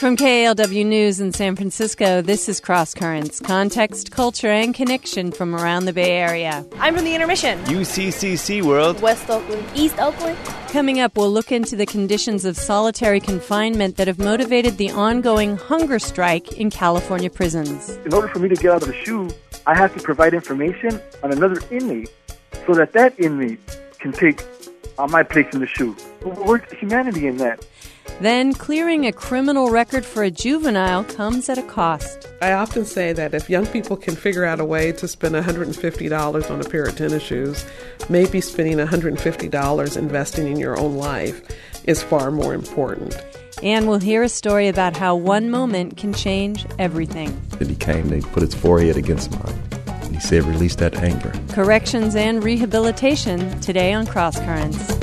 From KALW News in San Francisco, this is Cross Currents, context, culture, and connection from around the Bay Area. I'm from the Intermission. UCCC World. West Oakland. East Oakland. Coming up, we'll look into the conditions of solitary confinement that have motivated the ongoing hunger strike in California prisons. In order for me to get out of the SHU, I have to provide information on another inmate so that that inmate can take my place in the SHU. Where's the humanity in that? Then, clearing a criminal record for a juvenile comes at a cost. I often say that if young people can figure out a way to spend $150 on a pair of tennis shoes, maybe spending $150 investing in your own life is far more important. And we'll hear a story about how one moment can change everything. And he came and he put his forehead against mine. And he said, release that anger. Corrections and rehabilitation today on Cross Currents.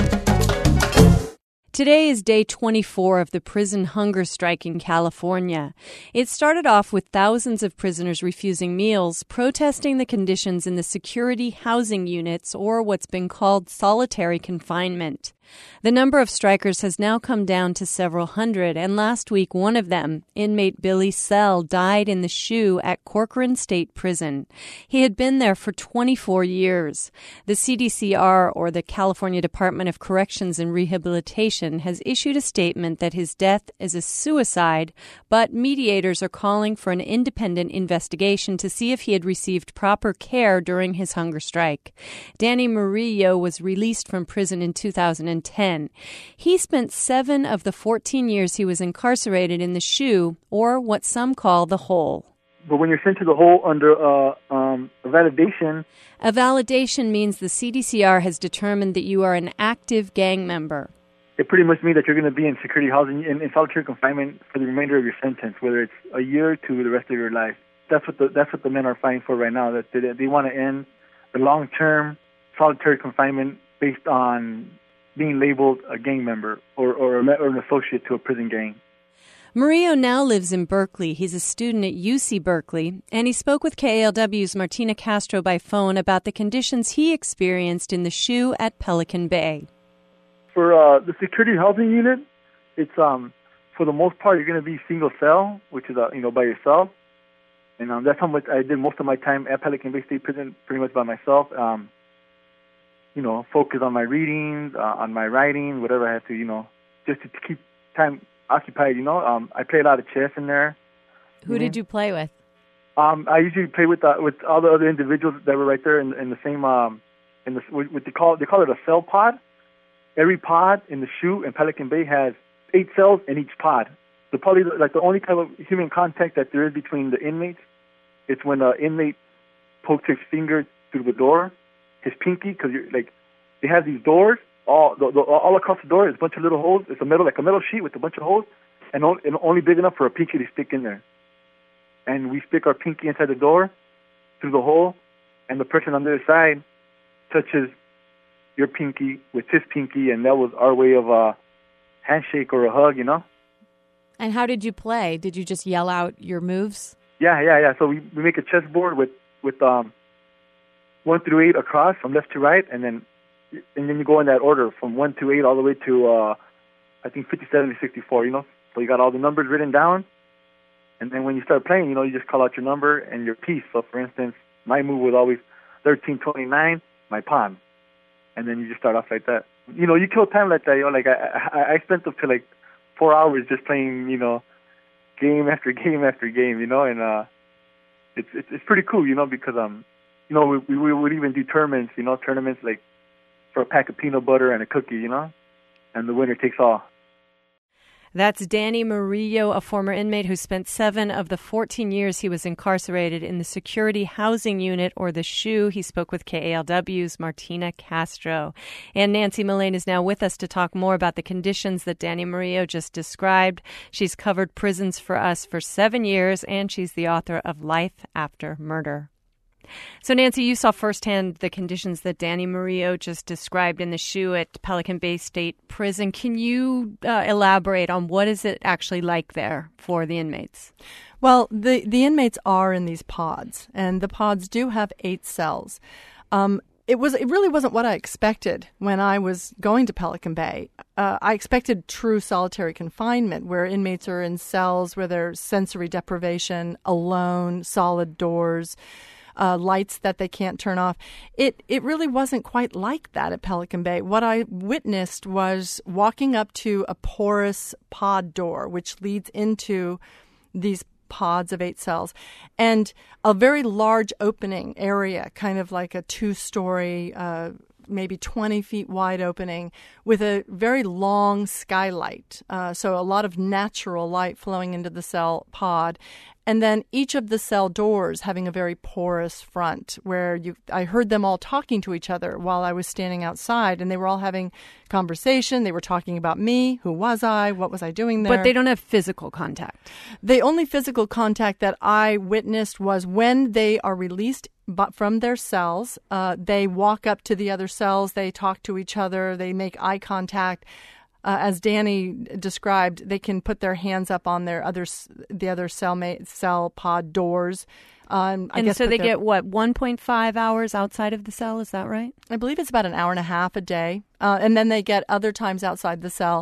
Today is day 24 of the prison hunger strike in California. It started off with thousands of prisoners refusing meals, protesting the conditions in the security housing units, or what's been called solitary confinement. The number of strikers has now come down to several hundred, and last week one of them, inmate Billy Sell, died in the SHU at Corcoran State Prison. He had been there for 24 years. The CDCR, or the California Department of Corrections and Rehabilitation, has issued a statement that his death is a suicide, but mediators are calling for an independent investigation to see if he had received proper care during his hunger strike. Danny Murillo was released from prison in 2010. He spent 7 of the 14 years he was incarcerated in the SHU, or what some call the hole. But when you're sent to the hole under a validation... A validation means the CDCR has determined that you are an active gang member. It pretty much means that you're going to be in security housing, in solitary confinement for the remainder of your sentence, whether it's a year to the rest of your life. That's what the men are fighting for right now, that they want to end the long-term solitary confinement based on being labeled a gang member or an associate to a prison gang. Murillo now lives in Berkeley. He's a student at UC Berkeley, and he spoke with KALW's Martina Castro by phone about the conditions he experienced in the SHU at Pelican Bay. For the security housing unit, it's for the most part you're going to be single cell, which is by yourself, and that's how much I did most of my time at Pelican Bay State Prison, pretty much by myself. Focus on my reading, on my writing, whatever I had to, just to keep time occupied, I play a lot of chess in there. Who did you play with? I usually play with all the other individuals that were right there in the same, what they call it a cell pod. Every pod in the SHU in Pelican Bay has 8 cells in each pod. So probably the only type of human contact that there is between the inmates, it's when an inmate pokes his finger through the door, his pinky, because they have these doors all across the door. There's a bunch of little holes. It's a metal sheet with a bunch of holes, and only big enough for a pinky to stick in there. And we stick our pinky inside the door through the hole, and the person on the other side touches your pinky with his pinky, and that was our way of a handshake or a hug, And how did you play? Did you just yell out your moves? Yeah. So we make a chessboard with 1 through 8 across from left to right, and then you go in that order from 1 to 8 all the way to I think 57 to 64. So you got all the numbers written down, and then when you start playing, you just call out your number and your piece. So for instance, my move was always 1329, my pawn. And then you just start off like that. You kill time like that. I spent up to 4 hours just playing, game after game after game, and it's pretty cool, because we would even do tournaments, tournaments like for a pack of peanut butter and a cookie, and the winner takes all. That's Danny Murillo, a former inmate who spent 7 of the 14 years he was incarcerated in the Security Housing Unit, or the SHU. He spoke with KALW's Martina Castro. And Nancy Mullane is now with us to talk more about the conditions that Danny Murillo just described. She's covered prisons for us for 7 years, and she's the author of Life After Murder. So, Nancy, you saw firsthand the conditions that Danny Murillo just described in the SHU at Pelican Bay State Prison. Can you elaborate on what is it actually like there for the inmates? Well, the inmates are in these pods, and the pods do have 8 cells. It really wasn't what I expected when I was going to Pelican Bay. I expected true solitary confinement, where inmates are in cells where there's sensory deprivation, alone, solid doors, lights that they can't turn off. It really wasn't quite like that at Pelican Bay. What I witnessed was walking up to a porous pod door, which leads into these pods of 8 cells, and a very large opening area, kind of like a 2-story, maybe 20 feet wide opening with a very long skylight. So a lot of natural light flowing into the cell pod. And then each of the cell doors having a very porous front where I heard them all talking to each other while I was standing outside, and they were all having conversation. They were talking about me. Who was I? What was I doing there? But they don't have physical contact. The only physical contact that I witnessed was when they are released from their cells. They walk up to the other cells. They talk to each other. They make eye contact. As Danny described, they can put their hands up on the other cell pod doors. And so they get, 1.5 hours outside of the cell? Is that right? I believe it's about an hour and a half a day. And then they get other times outside the cell.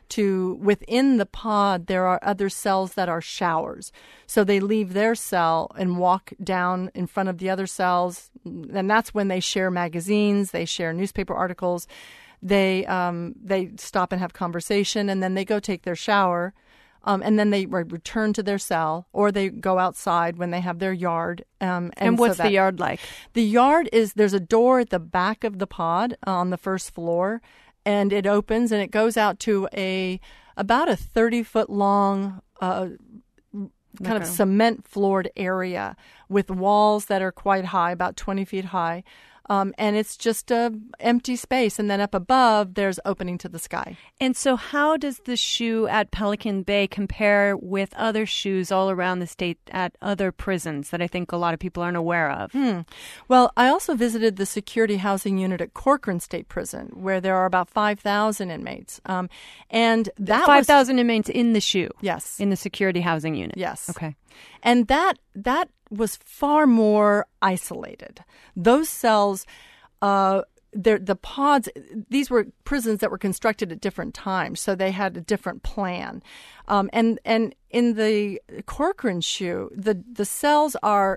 Within the pod, there are other cells that are showers. So they leave their cell and walk down in front of the other cells. And that's when they share magazines, they share newspaper articles. They stop and have conversation, and then they go take their shower, and then they return to their cell, or they go outside when they have their yard. And what's the yard like? The yard there's a door at the back of the pod on the first floor, and it opens and it goes out to about a 30-foot long kind of cement floored area with walls that are quite high, about 20 feet high. And it's just an empty space. And then up above, there's opening to the sky. And so how does the SHU at Pelican Bay compare with other SHUs all around the state at other prisons that I think a lot of people aren't aware of? Well, I also visited the security housing unit at Corcoran State Prison, where there are about 5,000 inmates. And that 5,000 inmates in the SHU? Yes. In the security housing unit? Yes. Okay. And that was far more isolated. Those cells, the pods, these were prisons that were constructed at different times, so they had a different plan. And in the Corcoran SHU, the cells are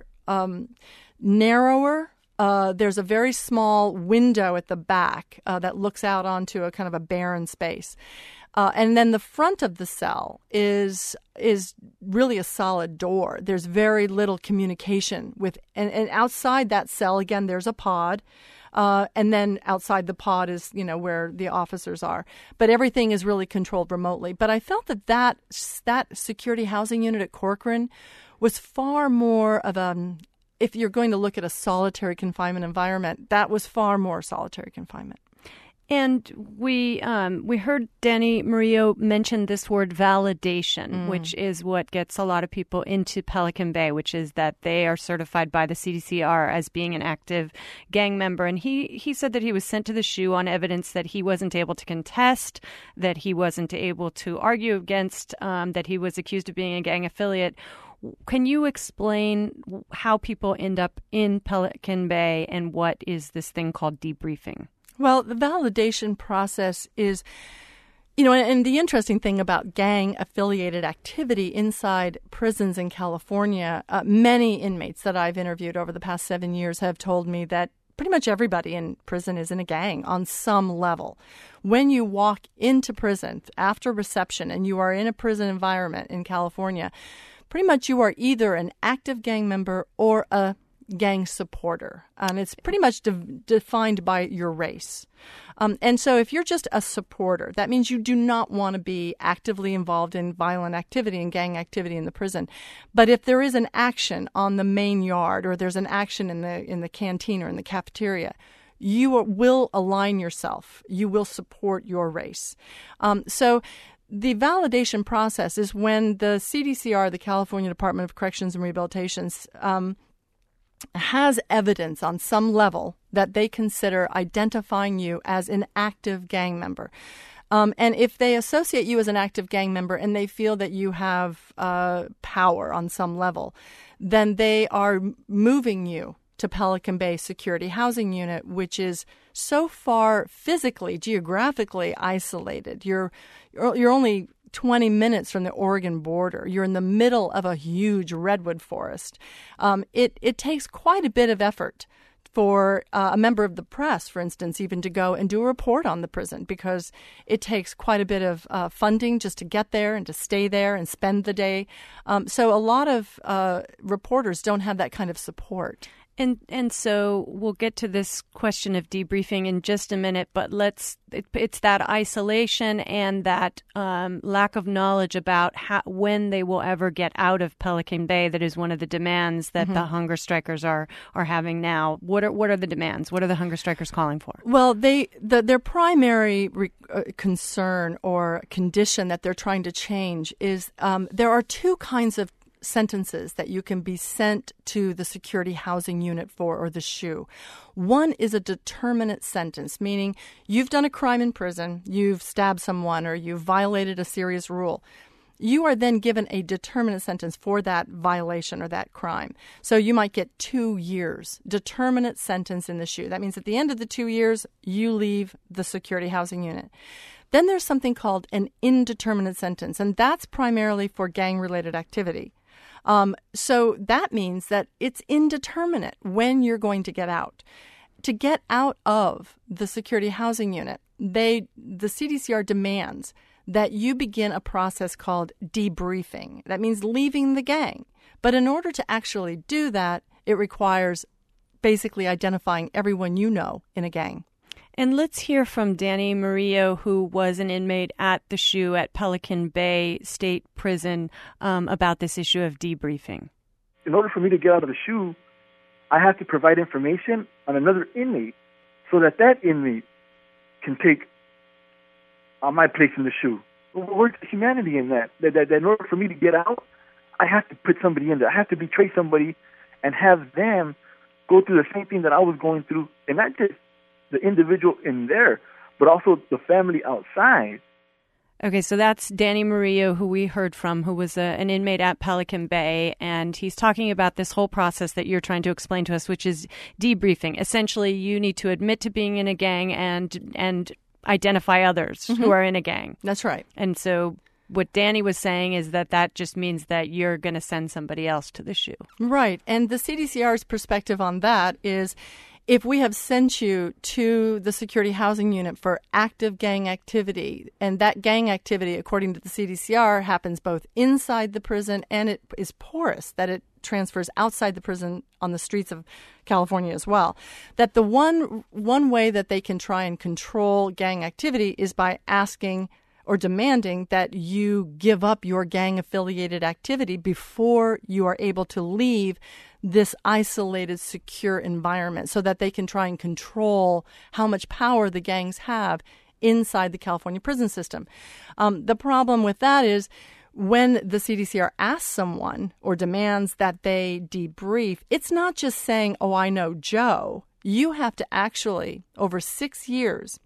narrower. There's a very small window at the back that looks out onto a kind of a barren space. And then the front of the cell is really a solid door. There's very little communication with, and outside that cell, again, there's a pod. And then outside the pod is, where the officers are. But everything is really controlled remotely. But I felt that security housing unit at Corcoran was far more of if you're going to look at a solitary confinement environment, that was far more solitary confinement. And we heard Danny Murillo mention this word validation, which is what gets a lot of people into Pelican Bay, which is that they are certified by the CDCR as being an active gang member. And he said that he was sent to the SHU on evidence that he wasn't able to contest, that he wasn't able to argue against, that he was accused of being a gang affiliate. Can you explain how people end up in Pelican Bay and what is this thing called debriefing? Well, the validation process is, and the interesting thing about gang-affiliated activity inside prisons in California, many inmates that I've interviewed over the past 7 years have told me that pretty much everybody in prison is in a gang on some level. When you walk into prison after reception and you are in a prison environment in California, pretty much you are either an active gang member or a gang supporter. And it's pretty much defined by your race. And so if you're just a supporter, that means you do not want to be actively involved in violent activity and gang activity in the prison. But if there is an action on the main yard or there's an action in the canteen or in the cafeteria, you will align yourself. You will support your race. So the validation process is when the CDCR, the California Department of Corrections and Rehabilitation, has evidence on some level that they consider identifying you as an active gang member. And if they associate you as an active gang member and they feel that you have power on some level, then they are moving you to Pelican Bay Security Housing Unit, which is so far physically, geographically isolated. You're only 20 minutes from the Oregon border. You're in the middle of a huge redwood forest. It takes quite a bit of effort for a member of the press, for instance, even to go and do a report on the prison, because it takes quite a bit of funding just to get there and to stay there and spend the day. So a lot of reporters don't have that kind of support. And so we'll get to this question of debriefing in just a minute, but it's that isolation and that lack of knowledge about when they will ever get out of Pelican Bay that is one of the demands that the hunger strikers are having now. What are the demands? What are the hunger strikers calling for? Well, their primary concern or condition that they're trying to change is there are two kinds of sentences that you can be sent to the security housing unit for, or the SHU. One is a determinate sentence, meaning you've done a crime in prison, you've stabbed someone, or you've violated a serious rule. You are then given a determinate sentence for that violation or that crime. So you might get 2 years, determinate sentence in the SHU. That means at the end of the 2 years, you leave the security housing unit. Then there's something called an indeterminate sentence, and that's primarily for gang-related activity. So that means that it's indeterminate when you're going to get out. To get out of the security housing unit, the CDCR demands that you begin a process called debriefing. That means leaving the gang. But in order to actually do that, it requires basically identifying everyone you know in a gang. And let's hear from Danny Murillo, who was an inmate at the SHU at Pelican Bay State Prison, about this issue of debriefing. In order for me to get out of the SHU, I have to provide information on another inmate so that inmate can take my place in the SHU. Where's the humanity in that? That in order for me to get out, I have to put somebody in there. I have to betray somebody and have them go through the same thing that I was going through, and not just the individual in there, but also the family outside. Okay, so that's Danny Murillo, who we heard from, who was an inmate at Pelican Bay, and he's talking about this whole process that you're trying to explain to us, which is debriefing. Essentially, you need to admit to being in a gang and identify others who are in a gang. That's right. And so what Danny was saying is that just means that you're going to send somebody else to the SHU. Right, and the CDCR's perspective on that is, if we have sent you to the security housing unit for active gang activity, and that gang activity, according to the CDCR, happens both inside the prison and it is porous, that it transfers outside the prison on the streets of California as well, that the one way that they can try and control gang activity is by asking or demanding that you give up your gang-affiliated activity before you are able to leave this isolated, secure environment, so that they can try and control how much power the gangs have inside the California prison system. The problem with that is when the CDCR asks someone or demands that they debrief, it's not just saying, oh, I know Joe. You have to actually, over 6 years,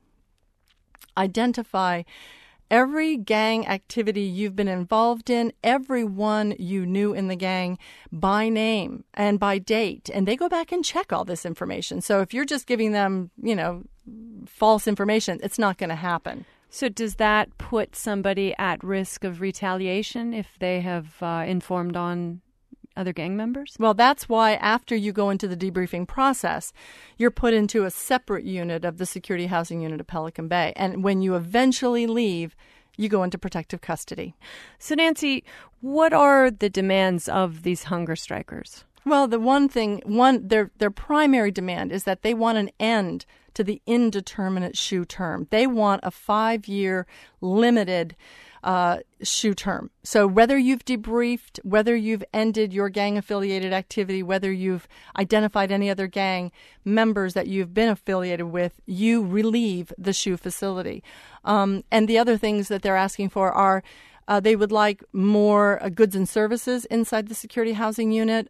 identify every gang activity you've been involved in, everyone you knew in the gang by name and by date. And they go back and check all this information. So if you're just giving them, false information, it's not going to happen. So does that put somebody at risk of retaliation if they have informed on other gang members? Well, that's why after you go into the debriefing process, you're put into a separate unit of the security housing unit of Pelican Bay. And when you eventually leave, you go into protective custody. So, Nancy, what are the demands of these hunger strikers? Well, their primary demand is that they want an end to the indeterminate SHU term. They want a 5-year limited SHU term. So whether you've debriefed, whether you've ended your gang-affiliated activity, whether you've identified any other gang members that you've been affiliated with, you relieve the SHU facility. And the other things that they're asking for are they would like more goods and services inside the security housing unit.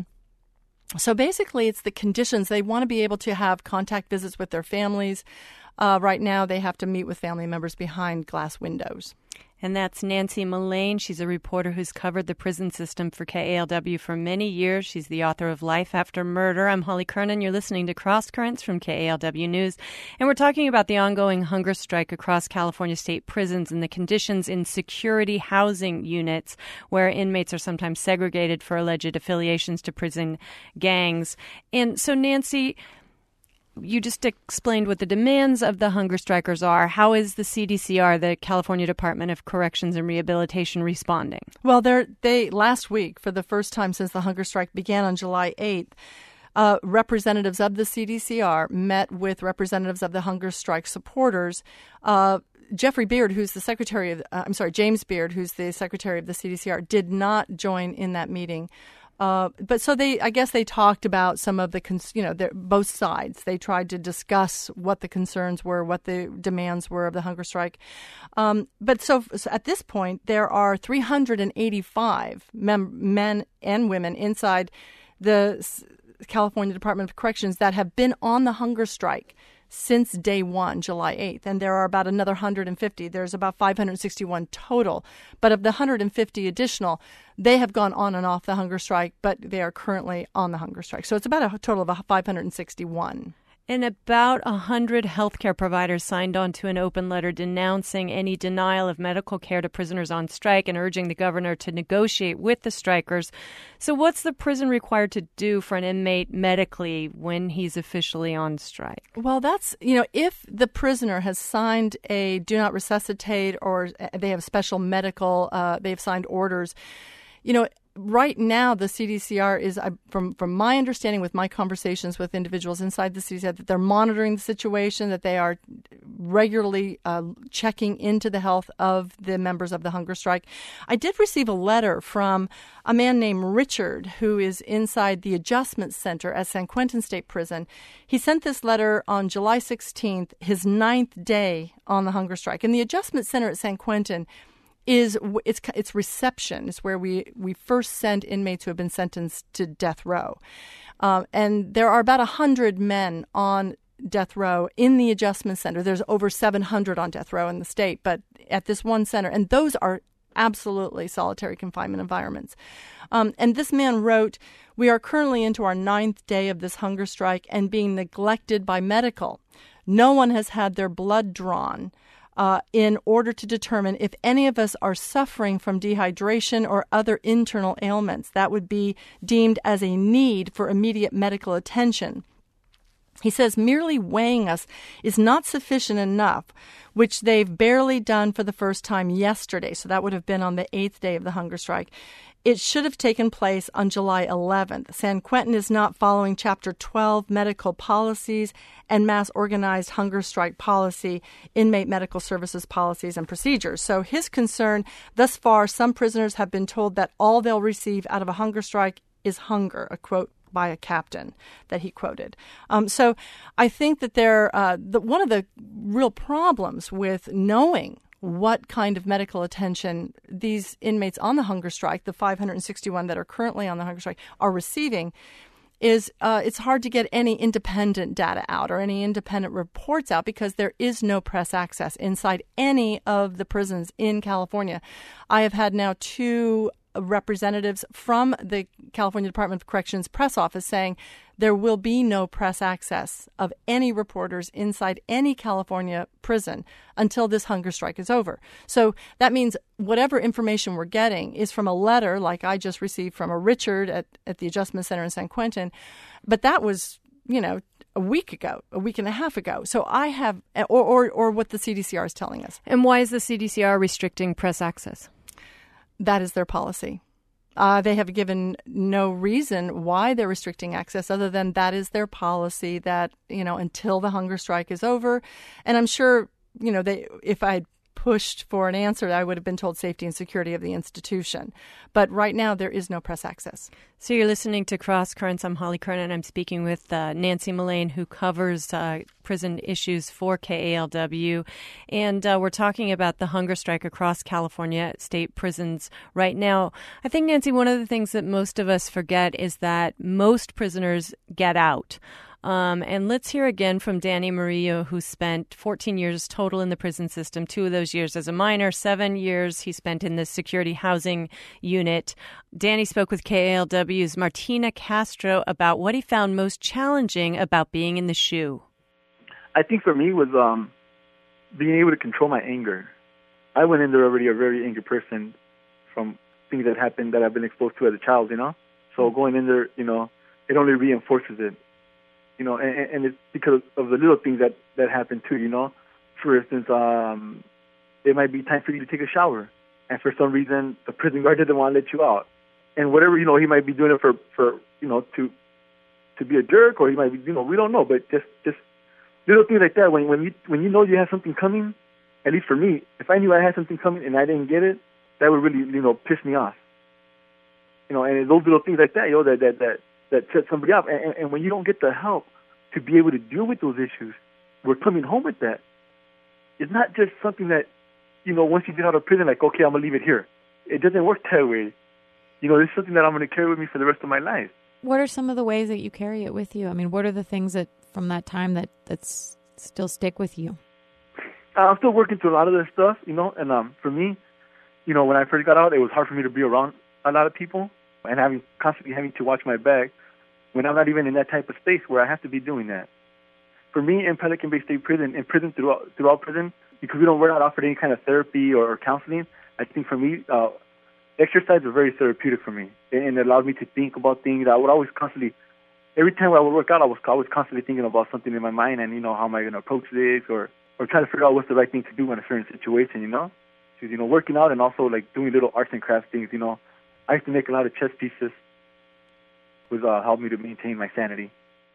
So basically, it's the conditions. They want to be able to have contact visits with their families. Right now, they have to meet with family members behind glass windows. And that's Nancy Mullane. She's a reporter who's covered the prison system for KALW for many years. She's the author of Life After Murder. I'm Holly Kernan. You're listening to Cross Currents from KALW News. And we're talking about the ongoing hunger strike across California state prisons and the conditions in security housing units where inmates are sometimes segregated for alleged affiliations to prison gangs. And so, Nancy, you just explained what the demands of the hunger strikers are. How is the CDCR, the California Department of Corrections and Rehabilitation, responding? Well, they last week, for the first time since the hunger strike began on July 8th, representatives of the CDCR met with representatives of the hunger strike supporters. Jeffrey Beard, who's the secretary of, James Beard, who's the secretary of the CDCR, did not join in that meeting. But so I guess they talked about some of the, both sides. They tried to discuss what the concerns were, what the demands were of the hunger strike. But so at this point, there are 385 men and women inside the California Department of Corrections that have been on the hunger strike since day one, July 8th. And there are about another 150. There's about 561 total. But of the 150 additional, they have gone on and off the hunger strike, but they are currently on the hunger strike. So it's about a total of 561. And about 100 healthcare providers signed on to an open letter denouncing any denial of medical care to prisoners on strike and urging the governor to negotiate with the strikers. So what's the prison required to do for an inmate medically when he's officially on strike? Well, that's, if the prisoner has signed a do not resuscitate or they have special medical, they've signed orders, right now, the CDCR is, from my understanding with my conversations with individuals inside the CDCR, that they're monitoring the situation, that they are regularly checking into the health of the members of the hunger strike. I did receive a letter from a man named Richard, who is inside the Adjustment Center at San Quentin State Prison. He sent this letter on July 16th, his 9th day on the hunger strike. And the Adjustment Center at San Quentin it's reception. It's where we first send inmates who have been sentenced to death row. And there are about 100 men on death row in the adjustment center. There's over 700 on death row in the state, but at this one center. And those are absolutely solitary confinement environments. And this man wrote, "We are currently into our 9th day of this hunger strike and being neglected by medical. No one has had their blood drawn in order to determine if any of us are suffering from dehydration or other internal ailments that would be deemed as a need for immediate medical attention." He says merely weighing us is not sufficient enough, which they've barely done for the first time yesterday. So that would have been on the 8th day of the hunger strike. It should have taken place on July 11th. San Quentin is not following Chapter 12 medical policies and mass organized hunger strike policy, inmate medical services policies and procedures. So his concern, thus far, some prisoners have been told that all they'll receive out of a hunger strike is hunger, a quote by a captain that he quoted. So I think that one of the real problems with knowing what kind of medical attention these inmates on the hunger strike, the 561 that are currently on the hunger strike, are receiving is it's hard to get any independent data out or any independent reports out because there is no press access inside any of the prisons in California. I have had now 2 representatives from the California Department of Corrections press office saying there will be no press access of any reporters inside any California prison until this hunger strike is over. So that means whatever information we're getting is from a letter like I just received from a Richard at the Adjustment Center in San Quentin. But that was, a week ago, a week and a half ago. So I have, or what the CDCR is telling us. And why is the CDCR restricting press access? That is their policy. They have given no reason why they're restricting access other than that is their policy that, until the hunger strike is over. And I'm sure, if I had pushed for an answer, I would have been told safety and security of the institution. But right now, there is no press access. So you're listening to Cross Currents. I'm Holly Kernan. I'm speaking with Nancy Mullane, who covers prison issues for KALW. And we're talking about the hunger strike across California state prisons right now. I think, Nancy, one of the things that most of us forget is that most prisoners get out. And let's hear again from Danny Murillo, who spent 14 years total in the prison system, 2 of those years as a minor, 7 years he spent in the security housing unit. Danny spoke with KALW's Martina Castro about what he found most challenging about being in the SHU. I think for me was being able to control my anger. I went in there already a very angry person from things that happened that I've been exposed to as a child, So going in there, it only reinforces it. And it's because of the little things that happen too, For instance, it might be time for you to take a shower, and for some reason the prison guard doesn't want to let you out. And whatever, he might be doing it for to be a jerk, or he might be, we don't know, but just little things like that. When you know you have something coming, at least for me, if I knew I had something coming and I didn't get it, that would really, piss me off. And those little things like that, that set somebody up. And when you don't get the help to be able to deal with those issues, we're coming home with that. It's not just something that, once you get out of prison, like, okay, I'm going to leave it here. It doesn't work that way. It's something that I'm going to carry with me for the rest of my life. What are some of the ways that you carry it with you? I mean, what are the things that from that time that's still stick with you? I'm still working through a lot of this stuff, and for me, when I first got out, it was hard for me to be around a lot of people and constantly having to watch my back when I'm not even in that type of space where I have to be doing that. For me, in Pelican Bay State Prison, in prison throughout prison, because we're not offered any kind of therapy or counseling, I think for me, exercise is very therapeutic for me, and it allowed me to think about things. I would always constantly, every time I would work out, I was constantly thinking about something in my mind, and how am I going to approach this, or try to figure out what's the right thing to do in a certain situation, Because, working out and also like doing little arts and crafts things, I used to make a lot of chess pieces, was helped me to maintain my sanity.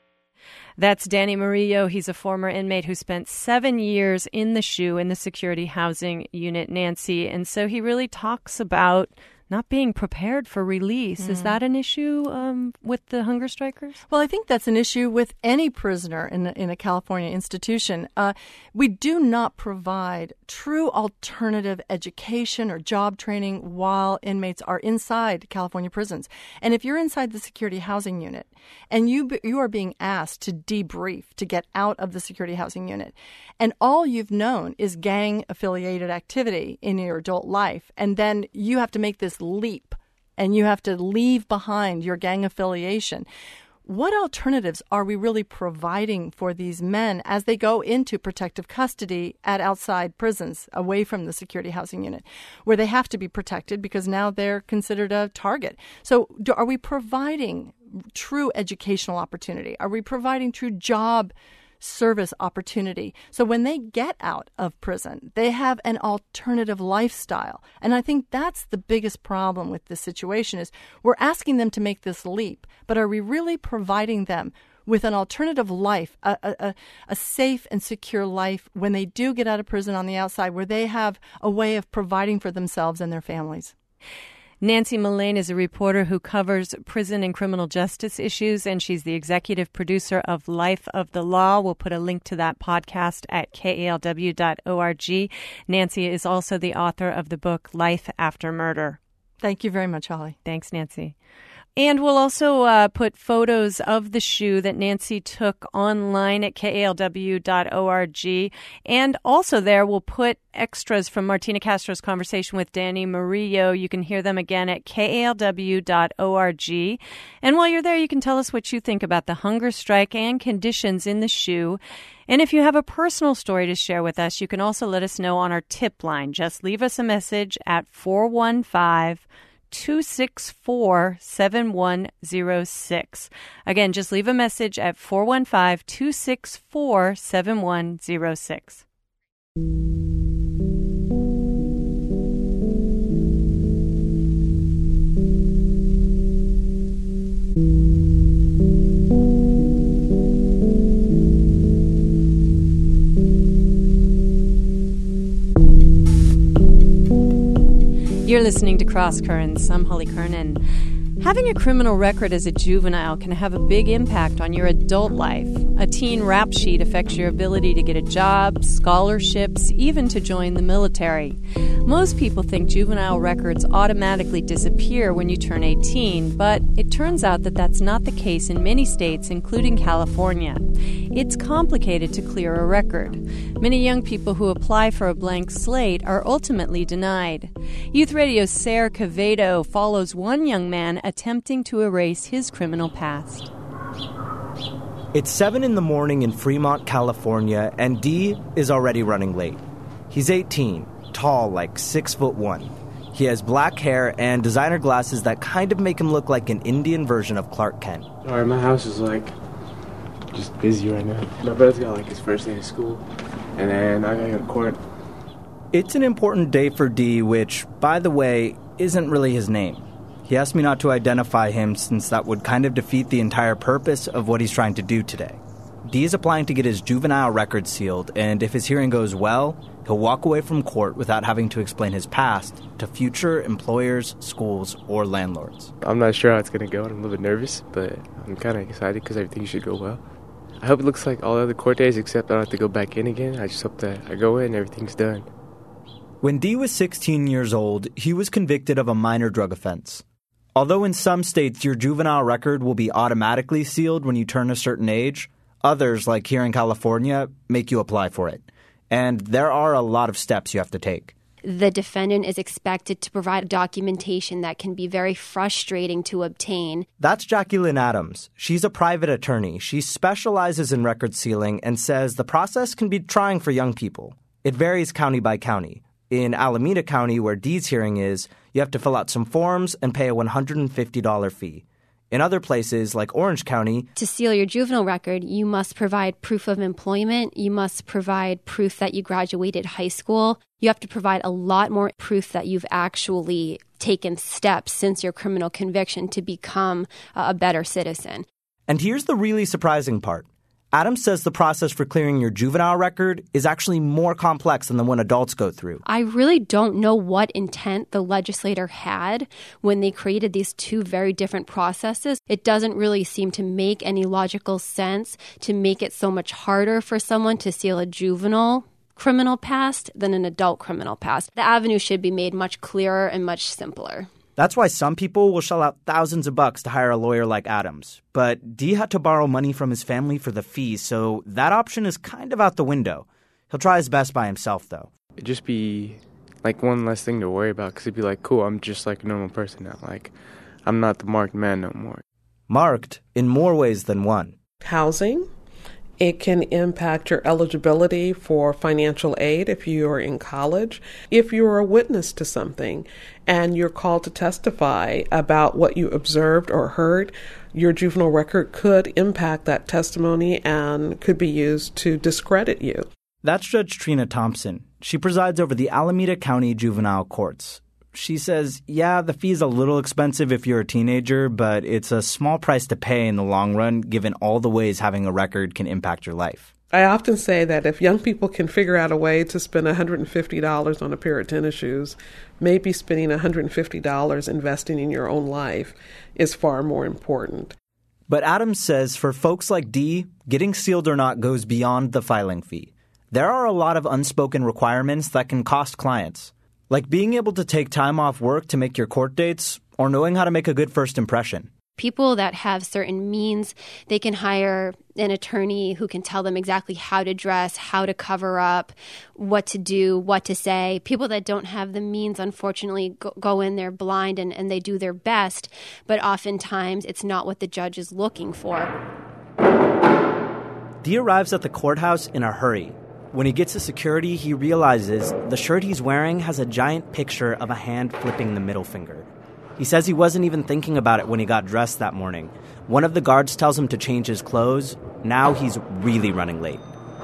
That's Danny Murillo. He's a former inmate who spent 7 years in the SHU, in the security housing unit, Nancy. And so he really talks about not being prepared for release. Is that an issue with the hunger strikers? Well, I think that's an issue with any prisoner in a California institution. We do not provide true alternative education or job training while inmates are inside California prisons. And if you're inside the security housing unit and you are being asked to debrief to get out of the security housing unit, and all you've known is gang-affiliated activity in your adult life, and then you have to make this leap and you have to leave behind your gang affiliation. What alternatives are we really providing for these men as they go into protective custody at outside prisons, away from the security housing unit, where they have to be protected because now they're considered a target? So are we providing true educational opportunity? Are we providing true job service opportunity? So when they get out of prison, they have an alternative lifestyle. And I think that's the biggest problem with this situation is we're asking them to make this leap, but are we really providing them with an alternative life, a safe and secure life when they do get out of prison on the outside, where they have a way of providing for themselves and their families? Nancy Mullane is a reporter who covers prison and criminal justice issues, and she's the executive producer of Life of the Law. We'll put a link to that podcast at kalw.org. Nancy is also the author of the book Life After Murder. Thank you very much, Holly. Thanks, Nancy. And we'll also put photos of the SHU that Nancy took online at kalw.org. And also there we'll put extras from Martina Castro's conversation with Danny Murillo. You can hear them again at kalw.org. And while you're there, you can tell us what you think about the hunger strike and conditions in the SHU. And if you have a personal story to share with us, you can also let us know on our tip line. Just leave us a message at 415-264-7106. Again, just leave a message at 415-264-7106. You're listening to Cross Currents. I'm Holly Kernan. Having a criminal record as a juvenile can have a big impact on your adult life. A teen rap sheet affects your ability to get a job, scholarships, even to join the military. Most people think juvenile records automatically disappear when you turn 18, but it turns out that that's not the case in many states, including California. It's complicated to clear a record. Many young people who apply for a blank slate are ultimately denied. Youth Radio's Sarah Cavedo follows one young man attempting to erase his criminal past. It's 7 in the morning in Fremont, California, and Dee is already running late. He's 18, tall, like 6'1". He has black hair and designer glasses that kind of make him look like an Indian version of Clark Kent. Alright, my house is just busy right now. My brother's got his first day of school, and then I gotta go to court. It's an important day for Dee, which, by the way, isn't really his name. He asked me not to identify him since that would kind of defeat the entire purpose of what he's trying to do today. Dee is applying to get his juvenile record sealed, and if his hearing goes well, he'll walk away from court without having to explain his past to future employers, schools, or landlords. I'm not sure how it's going to go, and I'm a little bit nervous, but I'm kind of excited because everything should go well. I hope it looks like all other court days, except I don't have to go back in again. I just hope that I go in and everything's done. When Dee was 16 years old, he was convicted of a minor drug offense. Although in some states your juvenile record will be automatically sealed when you turn a certain age, others, like here in California, make you apply for it. And there are a lot of steps you have to take. The defendant is expected to provide documentation that can be very frustrating to obtain. That's Jacqueline Adams. She's a private attorney. She specializes in record sealing and says the process can be trying for young people. It varies county by county. In Alameda County, where Dee's hearing is, you have to fill out some forms and pay a $150 fee. In other places, like Orange County, to seal your juvenile record, you must provide proof of employment. You must provide proof that you graduated high school. You have to provide a lot more proof that you've actually taken steps since your criminal conviction to become a better citizen. And here's the really surprising part. Adams says the process for clearing your juvenile record is actually more complex than the one adults go through. I really don't know what intent the legislator had when they created these two very different processes. It doesn't really seem to make any logical sense to make it so much harder for someone to seal a juvenile criminal past than an adult criminal past. The avenue should be made much clearer and much simpler. That's why some people will shell out thousands of bucks to hire a lawyer like Adams. But Dee had to borrow money from his family for the fees, so that option is kind of out the window. He'll try his best by himself, though. It'd just be one less thing to worry about, because it'd be cool, I'm just a normal person now. I'm not the marked man no more. Marked in more ways than one. Housing. It can impact your eligibility for financial aid if you are in college. If you're a witness to something and you're called to testify about what you observed or heard, your juvenile record could impact that testimony and could be used to discredit you. That's Judge Trina Thompson. She presides over the Alameda County Juvenile Courts. She says, yeah, the fee's a little expensive if you're a teenager, but it's a small price to pay in the long run, given all the ways having a record can impact your life. I often say that if young people can figure out a way to spend $150 on a pair of tennis shoes, maybe spending $150 investing in your own life is far more important. But Adams says for folks like Dee, getting sealed or not goes beyond the filing fee. There are a lot of unspoken requirements that can cost clients. Like being able to take time off work to make your court dates, or knowing how to make a good first impression. People that have certain means, they can hire an attorney who can tell them exactly how to dress, how to cover up, what to do, what to say. People that don't have the means, unfortunately, go in there blind and they do their best, but oftentimes it's not what the judge is looking for. Dee arrives at the courthouse in a hurry. When he gets to security, he realizes the shirt he's wearing has a giant picture of a hand flipping the middle finger. He says he wasn't even thinking about it when he got dressed that morning. One of the guards tells him to change his clothes. Now he's really running late.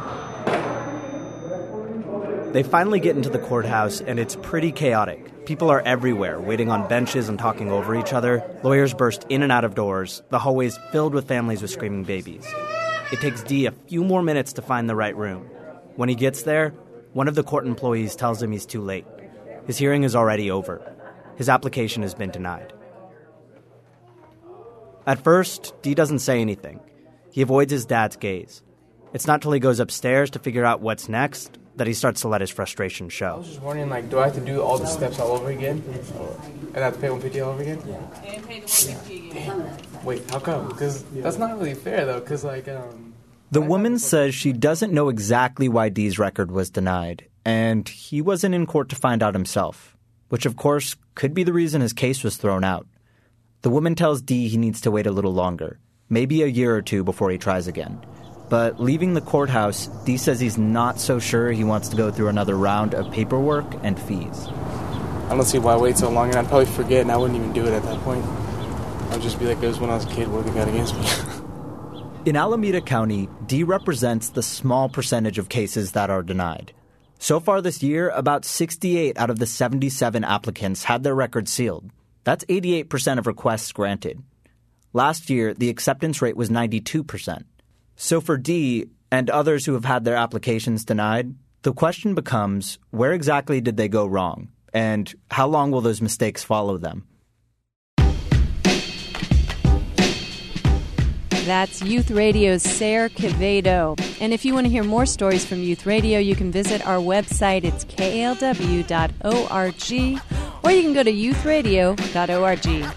They finally get into the courthouse, and it's pretty chaotic. People are everywhere, waiting on benches and talking over each other. Lawyers burst in and out of doors. The hallway's filled with families with screaming babies. It takes Dee a few more minutes to find the right room. When he gets there, one of the court employees tells him he's too late. His hearing is already over. His application has been denied. At first, Dee doesn't say anything. He avoids his dad's gaze. It's not till he goes upstairs to figure out what's next that he starts to let his frustration I show. was just wondering, do I have to do all the steps all over again? And I have to pay $150 all over again? Yeah. And pay the $150 again. Wait, how come? Because that's not really fair, though, because, The woman says she doesn't know exactly why Dee's record was denied, and he wasn't in court to find out himself, which, of course, could be the reason his case was thrown out. The woman tells Dee he needs to wait a little longer, maybe a year or two before he tries again. But leaving the courthouse, Dee says he's not so sure he wants to go through another round of paperwork and fees. I don't see why I wait so long, and I'd probably forget, and I wouldn't even do it at that point. I'd just be like, it was when I was a kid, what they got against me. In Alameda County, Dee represents the small percentage of cases that are denied. So far this year, about 68 out of the 77 applicants had their records sealed. That's 88% of requests granted. Last year, the acceptance rate was 92%. So for Dee and others who have had their applications denied, the question becomes, where exactly did they go wrong? And how long will those mistakes follow them? That's Youth Radio's Sarah Quevedo. And if you want to hear more stories from Youth Radio, you can visit our website. It's kalw.org, or you can go to youthradio.org.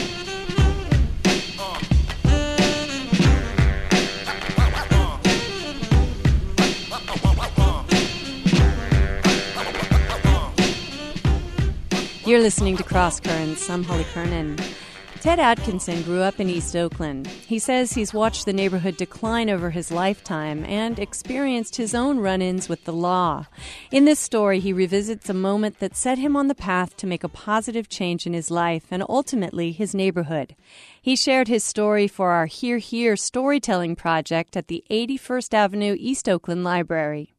You're listening to Cross Currents. I'm Holly Kernan. Ted Atkinson grew up in East Oakland. He says he's watched the neighborhood decline over his lifetime and experienced his own run-ins with the law. In this story, he revisits a moment that set him on the path to make a positive change in his life and ultimately his neighborhood. He shared his story for our Hear Here storytelling project at the 81st Avenue East Oakland Library.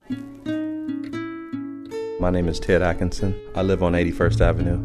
My name is Ted Atkinson. I live on 81st Avenue.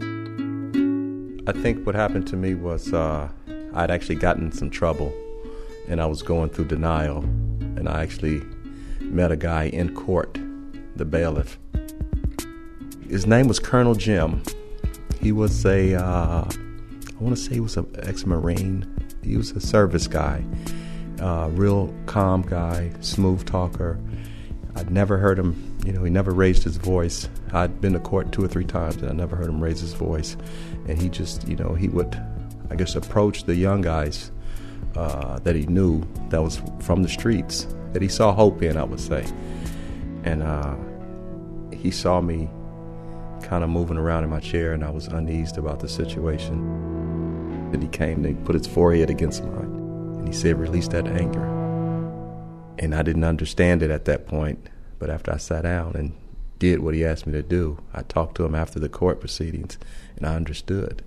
I think what happened to me was I'd actually gotten in some trouble, and I was going through denial, and I actually met a guy in court, the bailiff. His name was Colonel Jim. He was I want to say he was an ex-Marine. He was a service guy, real calm guy, smooth talker. I'd never heard him, he never raised his voice. I'd been to court 2 or 3 times, and I never heard him raise his voice. And he just, he would, I guess, approach the young guys that he knew that was from the streets, that he saw hope in, I would say. And he saw me kind of moving around in my chair, and I was uneased about the situation. And he came and he put his forehead against mine, and he said, "Release that anger." And I didn't understand it at that point, but after I sat down and did what he asked me to do, I talked to him after the court proceedings, and I understood.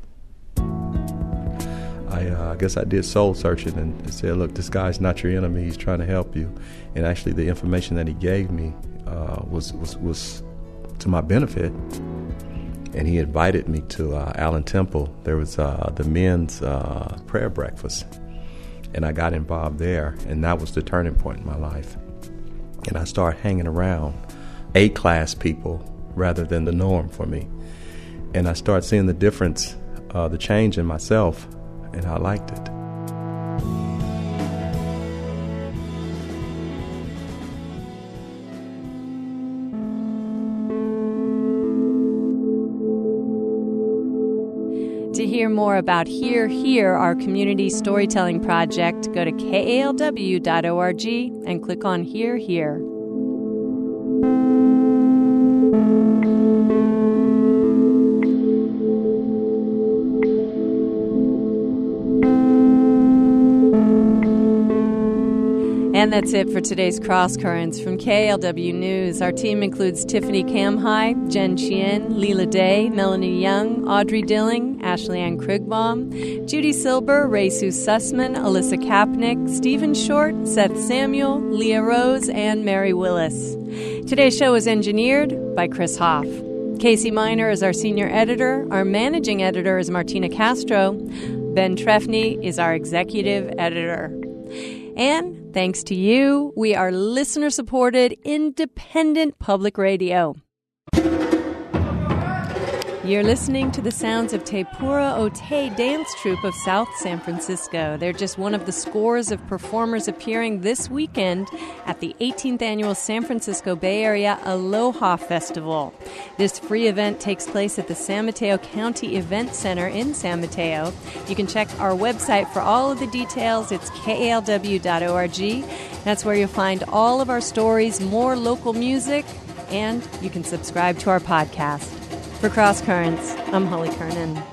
I guess I did soul searching and said, look, this guy's not your enemy, he's trying to help you. And actually the information that he gave me was to my benefit. And he invited me to Allen Temple. There was the men's prayer breakfast. And I got involved there, and that was the turning point in my life. And I started hanging around A-class people rather than the norm for me. And I started seeing the difference, the change in myself, and I liked it. To hear more about Hear Here, our community storytelling project, go to kalw.org and click on Hear Here. And that's it for today's Cross Currents from KALW News. Our team includes Tiffany Kamhai, Jen Chien, Leela Day, Melanie Young, Audrey Dilling, Ashley Ann Krugbaum, Judy Silber, Ray Sue Sussman, Alyssa Kapnick, Stephen Short, Seth Samuel, Leah Rose, and Mary Willis. Today's show is engineered by Chris Hoff. Casey Miner is our senior editor. Our managing editor is Martina Castro. Ben Trefny is our executive editor. And thanks to you, we are listener-supported, independent public radio. You're listening to the sounds of Te Pura o Te Dance Troupe of South San Francisco. They're just one of the scores of performers appearing this weekend at the 18th Annual San Francisco Bay Area Aloha Festival. This free event takes place at the San Mateo County Event Center in San Mateo. You can check our website for all of the details. It's kalw.org. That's where you'll find all of our stories, more local music, and you can subscribe to our podcast. For Cross Currents, I'm Holly Kernan.